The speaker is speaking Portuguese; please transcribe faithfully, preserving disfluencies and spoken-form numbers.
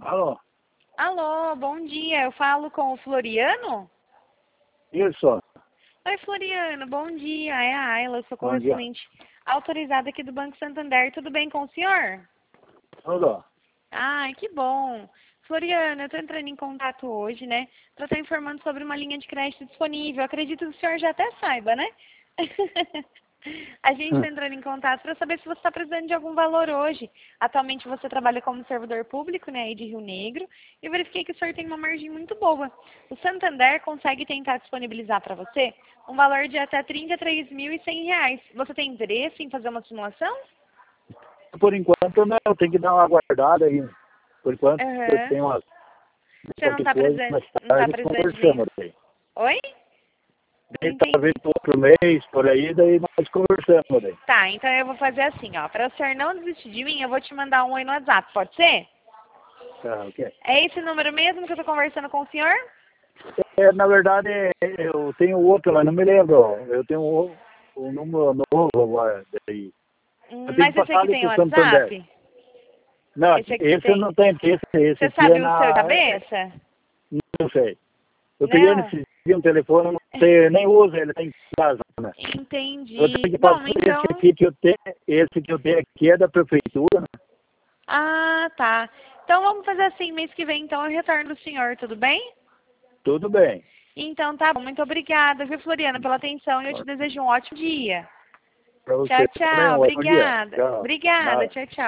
Alô? Alô, bom dia. Eu falo com o Floriano? Isso. Oi, Floriano, bom dia. É a Ayla, eu sou Bom dia. correspondente autorizada aqui do Banco Santander. Tudo bem com o senhor? Tudo. Ai, que bom. Floriano, eu estou entrando em contato hoje, né, para estar informando sobre uma linha de crédito disponível. Acredito que o senhor já até saiba, né? A gente está entrando em contato para saber se você está precisando de algum valor hoje. Atualmente você trabalha como servidor público, né, aí de Rio Negro, e eu verifiquei que o senhor tem uma margem muito boa. O Santander consegue tentar disponibilizar para você um valor de até trinta e três mil e cem reais. Você tem interesse em fazer uma simulação? Por enquanto, não, eu tenho que dar uma guardada aí. Por enquanto, eu Aham. tenho umas Você não qualquer está coisa, precisando, mais não tá tarde precisando de... conversamos aí. Oi? Não Daí talvez entendi. outro mês, por aí, daí nós conversamos aí. Tá, então eu vou fazer assim, ó. Para o senhor não desistir de mim, eu vou te mandar um oi no WhatsApp, pode ser? Tá, ok. É esse número mesmo que eu tô conversando com o senhor? É, na verdade, eu tenho outro, mas não me lembro. Eu tenho um, um número novo agora daí. Eu Hum, tenho Mas que esse passar aqui ali tem pro Santander. WhatsApp? Não, Esse aqui esse eu tem. não tenho, porque esse, esse Você aqui é sabe o seu de na... é- cabeça? não sei. Eu peguei Não? nesse dia um telefone, eu não sei, nem uso ele, tem em casa, né? Eu tenho Entendi. que Bom, passar esse então... aqui que eu tenho, esse que eu tenho aqui é da prefeitura, né? Ah, tá. Então vamos fazer assim, mês que vem, então eu retorno do senhor, tudo bem? Tudo bem. Então tá bom, muito obrigada, viu, Floriana, pela atenção e eu te desejo um ótimo dia. Para você Tchau, também, tchau. um ótimo dia. Obrigada. Tchau. Obrigada, Nada. tchau, tchau.